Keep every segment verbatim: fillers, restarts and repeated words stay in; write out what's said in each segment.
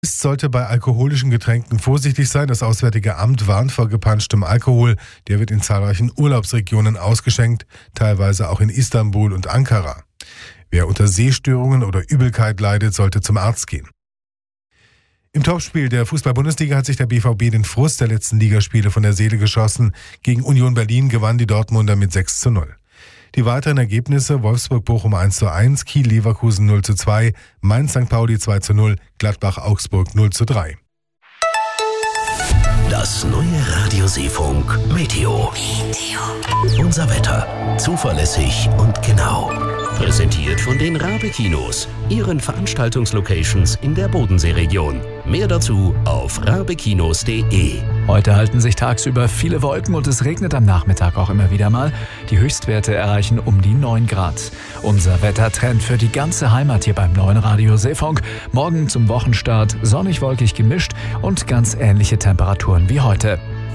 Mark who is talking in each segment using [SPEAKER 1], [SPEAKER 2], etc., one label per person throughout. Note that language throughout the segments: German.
[SPEAKER 1] Sollte bei alkoholischen Getränken vorsichtig sein. Das Auswärtige Amt warnt vor gepanschtem Alkohol. Der wird in zahlreichen Urlaubsregionen ausgeschenkt, teilweise auch in Istanbul und Ankara. Wer unter Sehstörungen oder Übelkeit leidet, sollte zum Arzt gehen. Im Topspiel der Fußball-Bundesliga hat sich der B V B den Frust der letzten Ligaspiele von der Seele geschossen. Gegen Union Berlin gewannen die Dortmunder mit sechs zu null. Die weiteren Ergebnisse: Wolfsburg-Bochum eins zu eins, Kiel-Leverkusen null zu zwei, Mainz-Sankt Pauli zwei zu null, Gladbach-Augsburg null zu drei.
[SPEAKER 2] Das neue Radio Seefunk Meteo. Meteo. Unser Wetter. Zuverlässig und genau. Präsentiert von den Rabe-Kinos, ihren Veranstaltungslocations in der Bodenseeregion. Mehr dazu auf rabekinos punkt de.
[SPEAKER 3] Heute halten sich tagsüber viele Wolken und es regnet am Nachmittag auch immer wieder mal. Die Höchstwerte erreichen um die neun Grad. Unser Wettertrend für die ganze Heimat hier beim neuen Radio Seefunk. Morgen zum Wochenstart sonnig-wolkig gemischt und ganz ähnliche Temperaturen wie heute.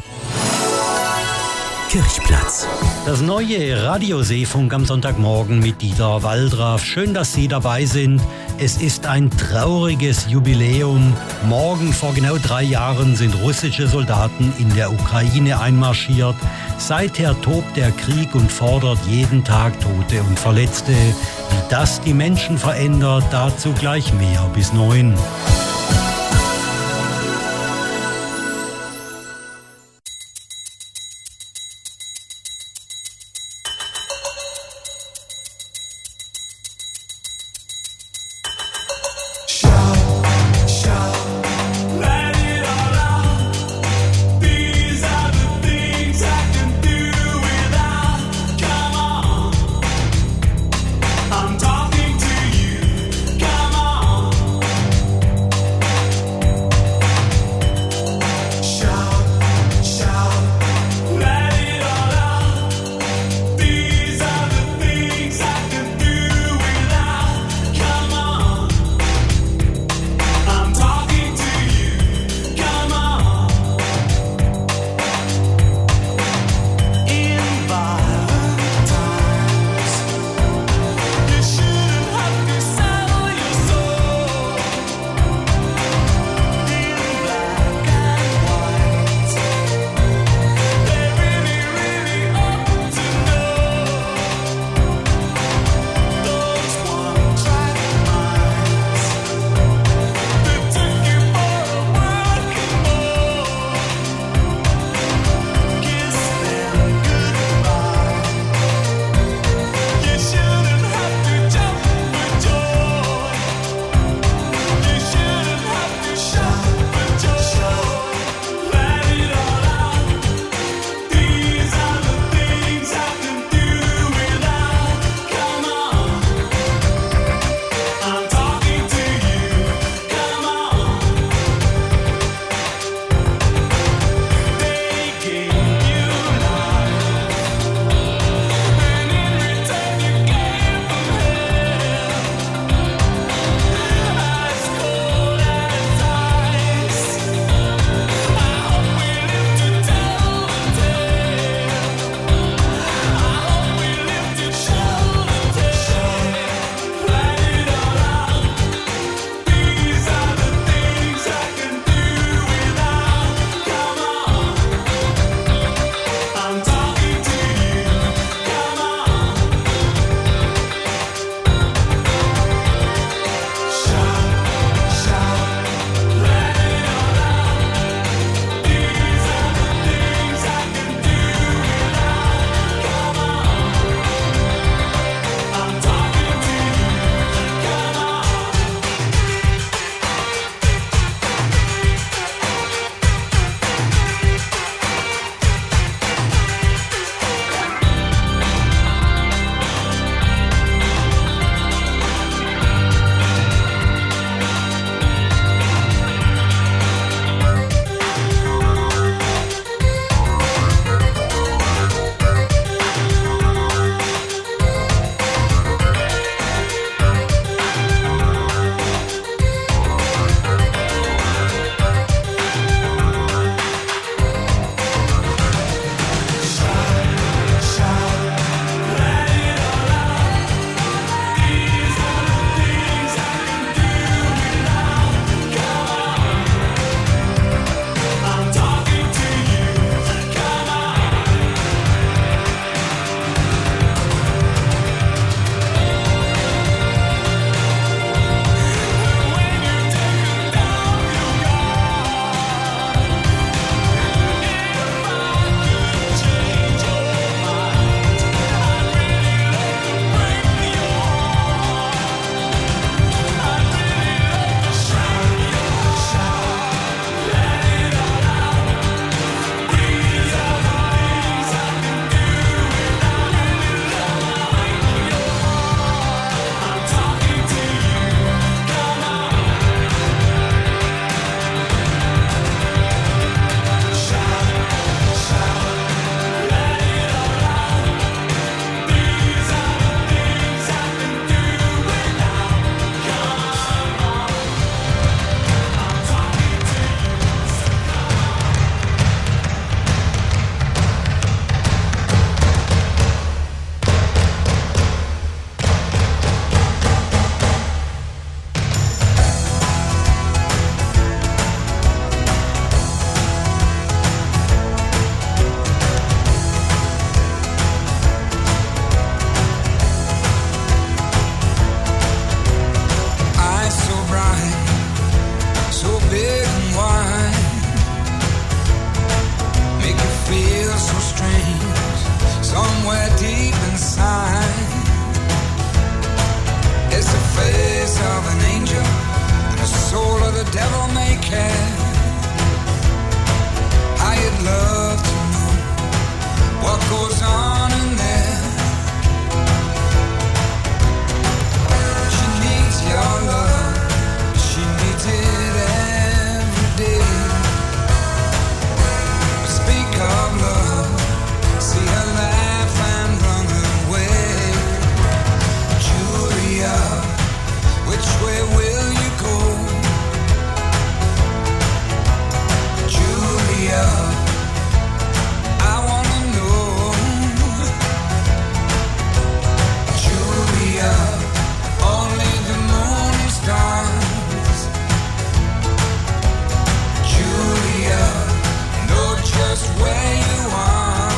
[SPEAKER 2] Kirchplatz.
[SPEAKER 4] Das neue Radio Seefunk am Sonntagmorgen mit Dieter Waldraff. Schön, dass Sie dabei sind. Es ist ein trauriges Jubiläum. Morgen vor genau drei Jahren sind russische Soldaten in der Ukraine einmarschiert. Seither tobt der Krieg und fordert jeden Tag Tote und Verletzte. Wie das die Menschen verändert, dazu gleich mehr bis neun.
[SPEAKER 5] strings somewhere deep inside. It's the face of an angel and the soul of the devil may care. I'd love to know what goes on in there. She needs your love, she needs it every day. Speak of love, see her laugh and run away. Julia, which way will you go? Julia, I wanna know. Julia, only the moon and stars. Julia, know just where you are.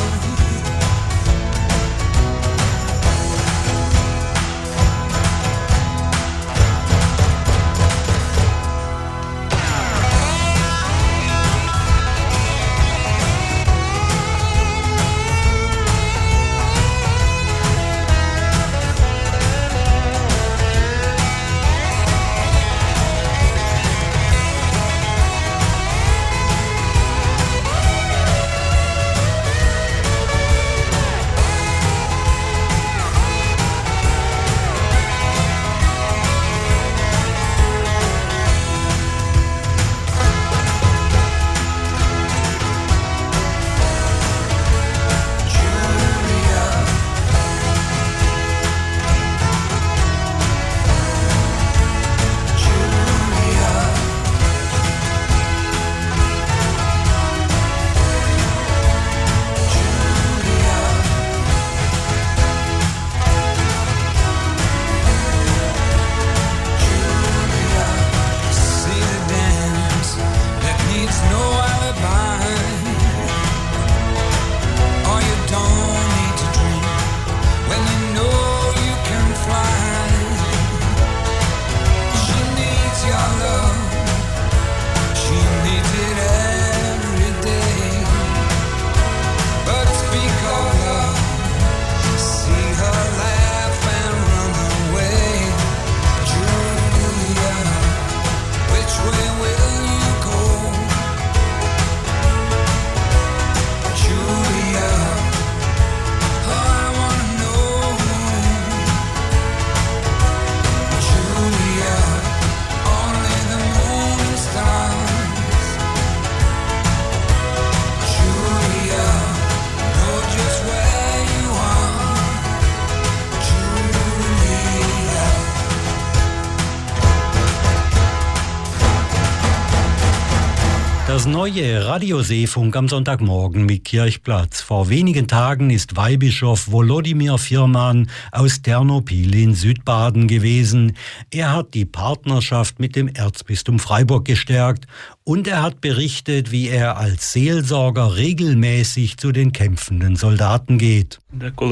[SPEAKER 4] Das neue Radioseefunk am Sonntagmorgen mit Kirchplatz. Vor wenigen Tagen ist Weihbischof Volodymyr Firman aus Ternopil in Südbaden gewesen. Er hat die Partnerschaft mit dem Erzbistum Freiburg gestärkt und er hat berichtet, wie er als Seelsorger regelmäßig zu den kämpfenden Soldaten geht.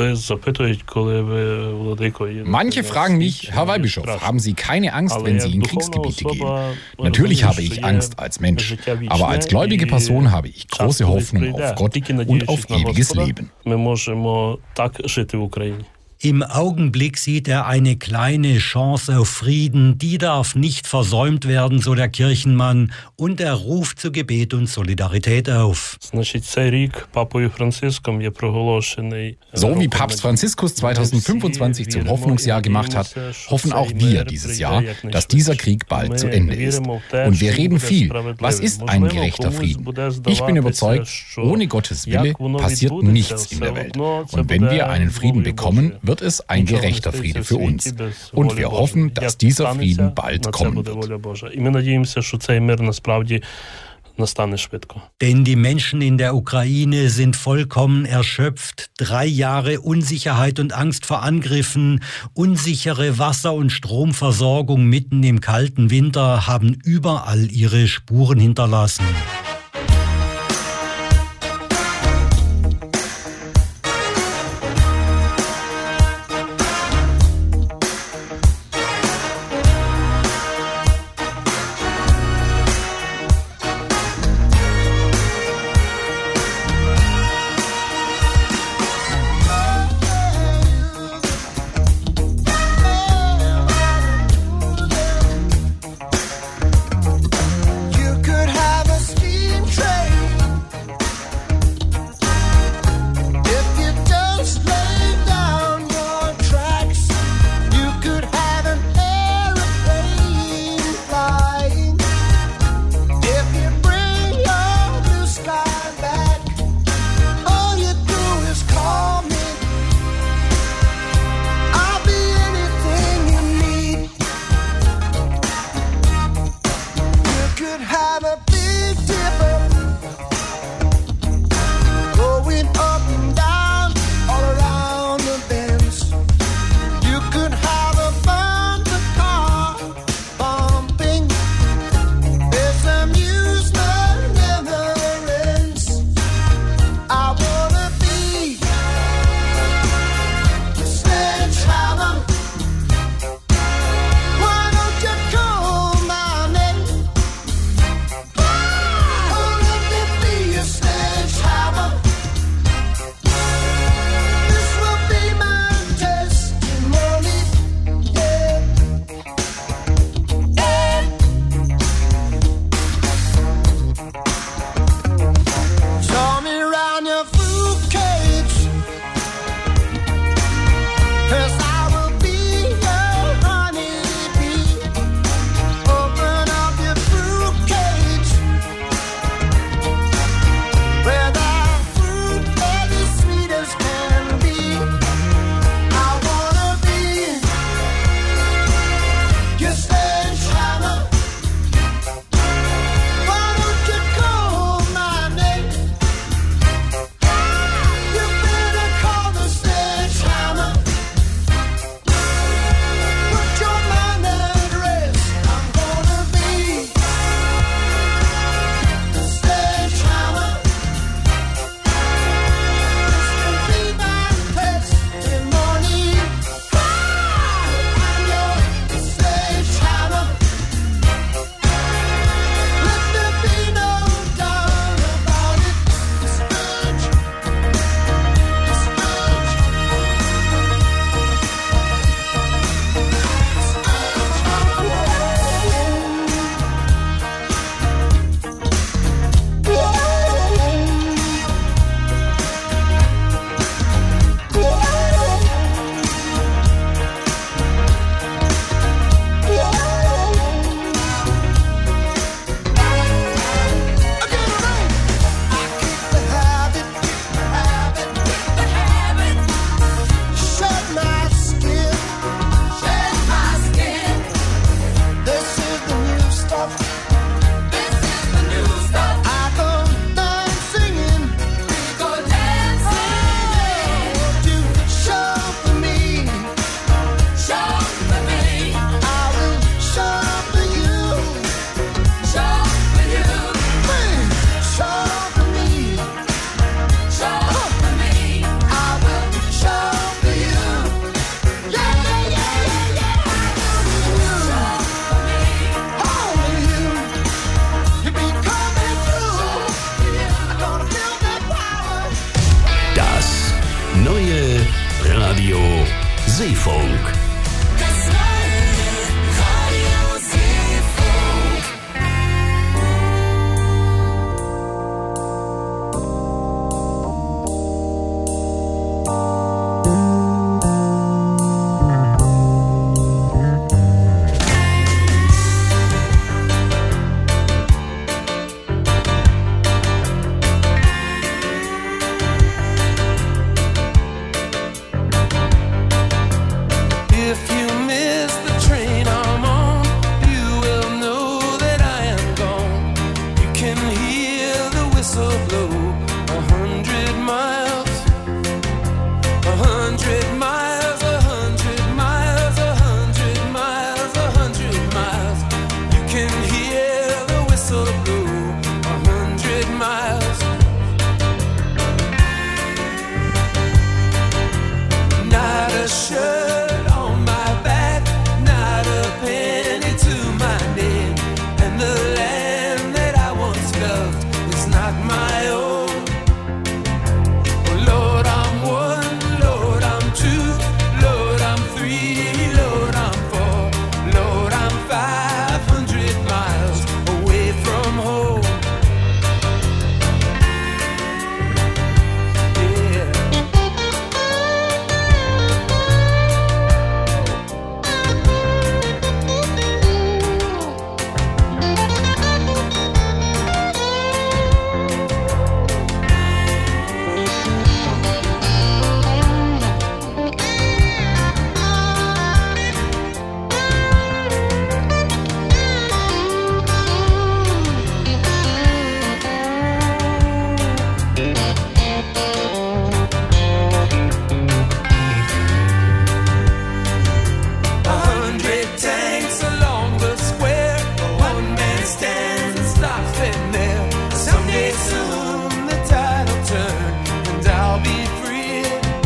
[SPEAKER 6] Manche fragen mich, Herr Weihbischof, haben Sie keine Angst, wenn Sie in Kriegsgebiete gehen? Natürlich habe ich Angst als Mensch, aber als gläubige Person habe ich große Hoffnung auf Gott und auf ewiges Leben.
[SPEAKER 4] Im Augenblick sieht er eine kleine Chance auf Frieden, die darf nicht versäumt werden, so der Kirchenmann, und er ruft zu Gebet und Solidarität auf.
[SPEAKER 6] So wie Papst Franziskus zweitausendfünfundzwanzig zum Hoffnungsjahr gemacht hat, hoffen auch wir dieses Jahr, dass dieser Krieg bald zu Ende ist. Und wir reden viel. Was ist ein gerechter Frieden? Ich bin überzeugt, ohne Gottes Wille passiert nichts in der Welt. Und wenn wir einen Frieden bekommen, wird es ein gerechter Friede für uns. Und wir hoffen, dass dieser Frieden bald kommen wird.
[SPEAKER 4] Denn die Menschen in der Ukraine sind vollkommen erschöpft. Drei Jahre Unsicherheit und Angst vor Angriffen, unsichere Wasser- und Stromversorgung mitten im kalten Winter haben überall ihre Spuren hinterlassen.
[SPEAKER 7] could have a big dipper going up and down all around the bends. You could have a burned car bumping. There's amusement never ends. I wanna be a sledgehammer. Why don't you call my name? Oh, let me be a sledgehammer. This will be my testimony. Yeah. Yeah. Show me round your fruit cage, 'cause I will be your honeybee. Open up your fruit cage, where the fruit is as sweet as can be. I wanna be your sledgehammer. Why don't you call my name? You better call the sledgehammer. Put your mind at rest. I'm gonna be the sledgehammer. This will be my testimony. I'm your sledgehammer. Let there be no doubt about it. The sledge, the
[SPEAKER 2] Das neue Radio Seefunk.
[SPEAKER 5] Das neue Radio Seefunk.
[SPEAKER 7] If you miss the train I'm on, you will know that I am gone. You can hear the whistle blow a hundred miles, a hundred miles, a hundred miles, a hundred miles, a hundred miles. You can hear the whistle blow a hundred miles. Not a shirt on my back, not a penny to my name, and the land that I once loved is not my own. Oh Lord, I'm one, Lord, I'm two, Lord, I'm three, Lord, I'm four, Lord, I'm five hundred miles away from home. Yeah. Someday soon the tide will turn and I'll be free.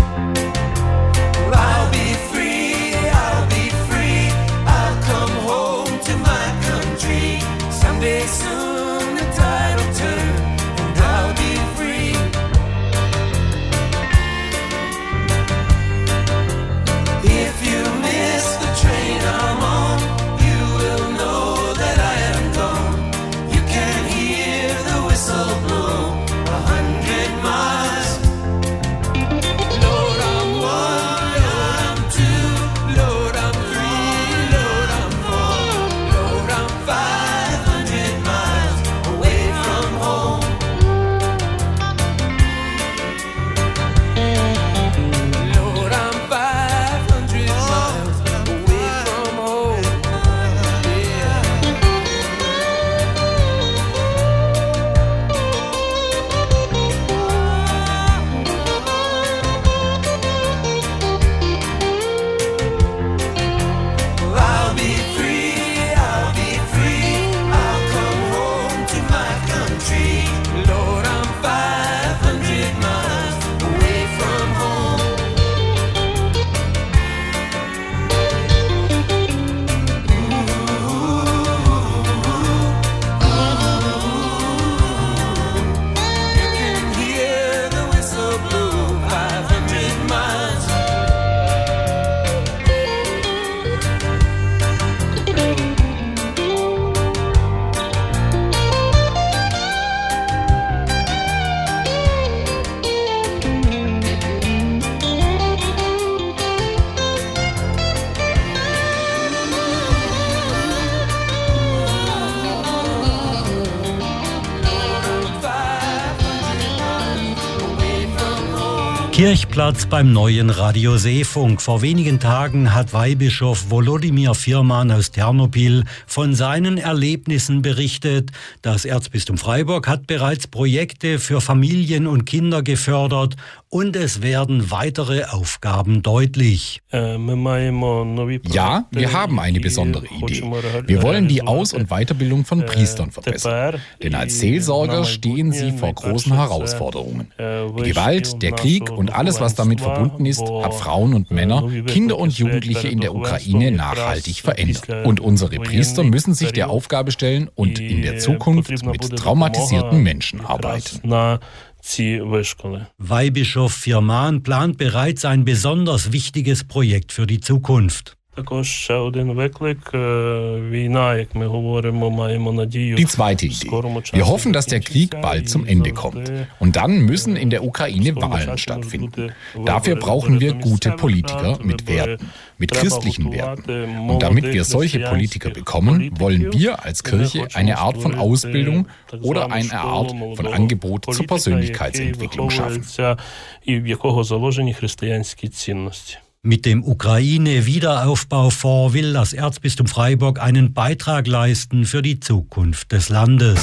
[SPEAKER 7] I'll be free, I'll be free. I'll come home to my country. Someday soon the tide will turn and I'll be free. If you miss the train I'm on, you will know that I am gone. You can hear the whistle blow a hundred miles. Lord, I'm one, Lord, I'm two, Lord, I'm three, Lord, I'm four, Lord, I'm five hundred miles away from home. Lord, I'm five hundred miles away from home. Yeah. I'll be free, I'll be free. I'll come home to my country. Lord, I'm five hundred miles away from home. You can hear the whistle blow five hundred miles.
[SPEAKER 4] Kirchplatz beim neuen Radio Seefunk. Vor wenigen Tagen hat Weihbischof Volodymyr Firman aus Ternopil von seinen Erlebnissen berichtet. Das Erzbistum Freiburg hat bereits Projekte für Familien und Kinder gefördert und es werden weitere Aufgaben deutlich.
[SPEAKER 6] Ja, wir haben eine besondere Idee. Wir wollen die Aus- und Weiterbildung von Priestern verbessern. Denn als Seelsorger stehen sie vor großen Herausforderungen. Die Gewalt, der Krieg und alles, was damit verbunden ist, hat Frauen und Männer, Kinder und Jugendliche in der Ukraine nachhaltig verändert. Und unsere Priester müssen sich der Aufgabe stellen und in der Zukunft mit traumatisierten Menschen arbeiten.
[SPEAKER 4] Weihbischof Firman plant bereits ein besonders wichtiges Projekt für die Zukunft.
[SPEAKER 6] Die zweite Idee. Wir hoffen, dass der Krieg bald zum Ende kommt. Und dann müssen in der Ukraine Wahlen stattfinden. Dafür brauchen wir gute Politiker mit Werten, mit christlichen Werten. Und damit wir solche Politiker bekommen, wollen wir als Kirche eine Art von Ausbildung oder eine Art von Angebot zur Persönlichkeitsentwicklung schaffen.
[SPEAKER 4] Mit dem Ukraine-Wiederaufbaufonds will das Erzbistum Freiburg einen Beitrag leisten für die Zukunft des Landes.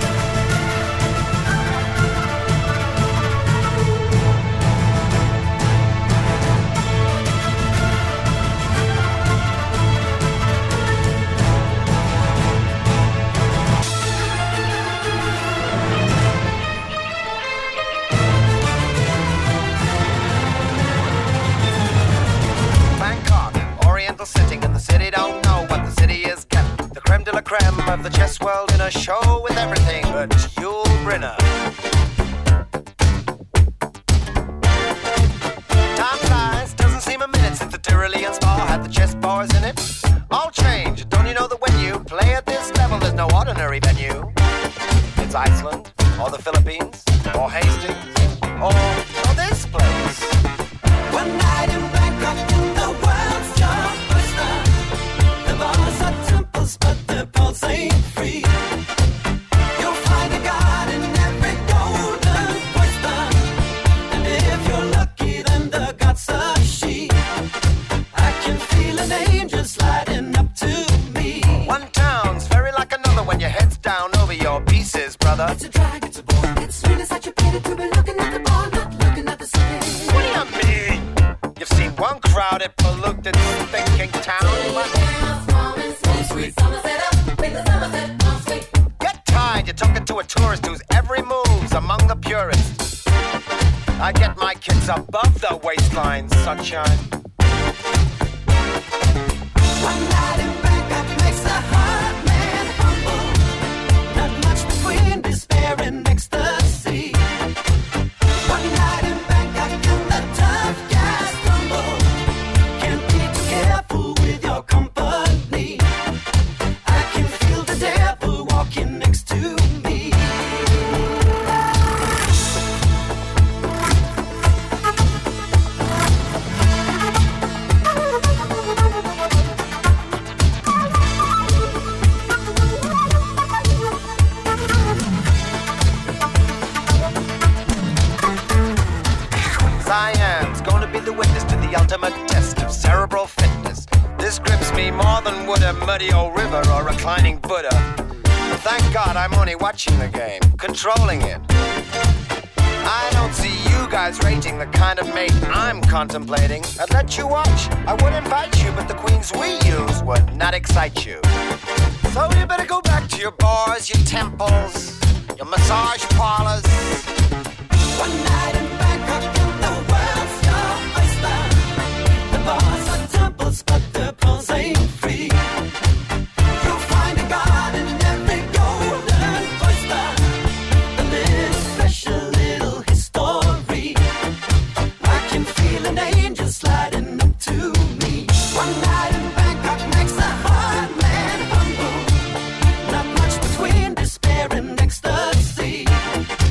[SPEAKER 8] Sitting in the city, don't know what the city is kept. The creme de la creme of the chess world in a show with everything but Yul Brynner. Time flies, doesn't seem a minute since the Tyrolean spa had the chess bars in it. All change, don't you know that when you play at this level, there's no ordinary venue? It's Iceland, or the Philippines, or Hastings, or, or this place. One night in Bangkok in the world's chartbuster. The bars are temples, but the pulse ain't free. You'll find a god in every golden oyster. And if you're lucky, then the god's a she. I can feel an angel sliding up to me. One town's very like another when your head's down over your pieces, brother. It's a drag, it's a bore. It's really such a pity to be looking at the bar, not looking at the city. What do you mean? You've seen one crowded, polluted, thinking town, but get tired, you're talking to a tourist whose every move's among the purists. I get my kids above the waistline, sunshine.
[SPEAKER 7] One night in Bangkok makes a hard man humble. Not much between despair and ecstasy. One night in Bangkok and the tough guys stumble. Can't be too careful with your company. I can feel the devil walking next to me.
[SPEAKER 8] Cyan's going to be the witness to the ultimate test of cerebral fitness. This grips me more than would a muddy old river or reclining Buddha. But thank God I'm only watching the game, controlling it. I don't see you guys rating the kind of mate I'm contemplating. I'd let you watch, I would invite you, but the queens we use would not excite you. So you better go back to your bars, your temples, your massage parlors.
[SPEAKER 7] One night in Bangkok and the world's your oyster. The bars are temples, but the pearls ain't free. You'll find a god in every golden oyster. A little special little history. I can feel an angel sliding up to me. One night in Bangkok makes a hard man humble. Not much between despair and ecstasy.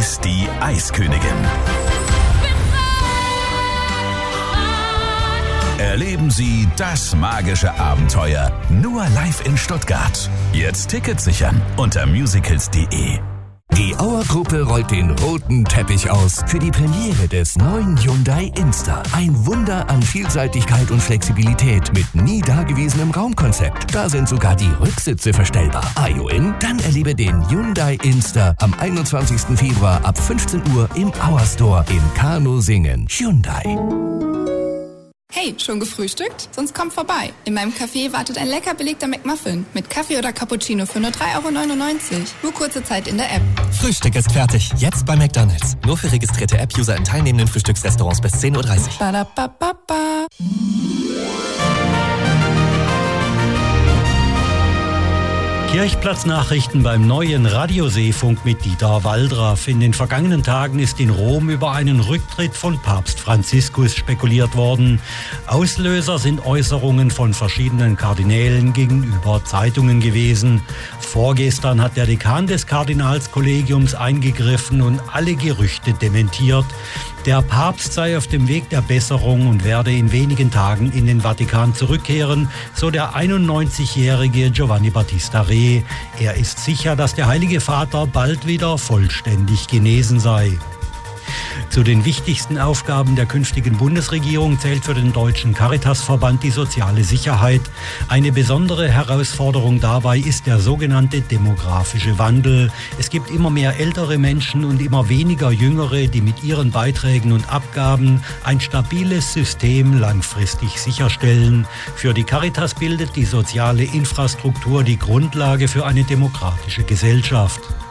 [SPEAKER 9] ist die Eiskönigin. Erleben Sie das magische Abenteuer nur live in Stuttgart. Jetzt Tickets sichern unter musicals punkt de.
[SPEAKER 10] Die Auer-Gruppe rollt den roten Teppich aus für die Premiere des neuen Hyundai Insta. Ein Wunder an Vielseitigkeit und Flexibilität mit nie dagewesenem Raumkonzept. Da sind sogar die Rücksitze verstellbar. Are you in? Dann erlebe den Hyundai Insta am einundzwanzigsten Februar ab fünfzehn Uhr im Auer Store in Karno-Singen. Hyundai.
[SPEAKER 11] Hey, schon gefrühstückt? Sonst kommt vorbei. In meinem Café wartet ein lecker belegter McMuffin mit Kaffee oder Cappuccino für nur drei Euro neunundneunzig. Nur kurze Zeit in der App.
[SPEAKER 12] Frühstück ist fertig. Jetzt bei McDonald's. Nur für registrierte App-User in teilnehmenden Frühstücksrestaurants bis zehn Uhr dreißig.
[SPEAKER 11] Ba-da-ba-ba-ba.
[SPEAKER 4] Kirchplatznachrichten beim neuen Radioseefunk mit Dieter Waldraff. In den vergangenen Tagen ist in Rom über einen Rücktritt von Papst Franziskus spekuliert worden. Auslöser sind Äußerungen von verschiedenen Kardinälen gegenüber Zeitungen gewesen. Vorgestern hat der Dekan des Kardinalskollegiums eingegriffen und alle Gerüchte dementiert. Der Papst sei auf dem Weg der Besserung und werde in wenigen Tagen in den Vatikan zurückkehren, so der einundneunzigjährige Giovanni Battista Re. Er ist sicher, dass der Heilige Vater bald wieder vollständig genesen sei. Zu den wichtigsten Aufgaben der künftigen Bundesregierung zählt für den Deutschen Caritasverband die soziale Sicherheit. Eine besondere Herausforderung dabei ist der sogenannte demografische Wandel. Es gibt immer mehr ältere Menschen und immer weniger Jüngere, die mit ihren Beiträgen und Abgaben ein stabiles System langfristig sicherstellen. Für die Caritas bildet die soziale Infrastruktur die Grundlage für eine demokratische Gesellschaft.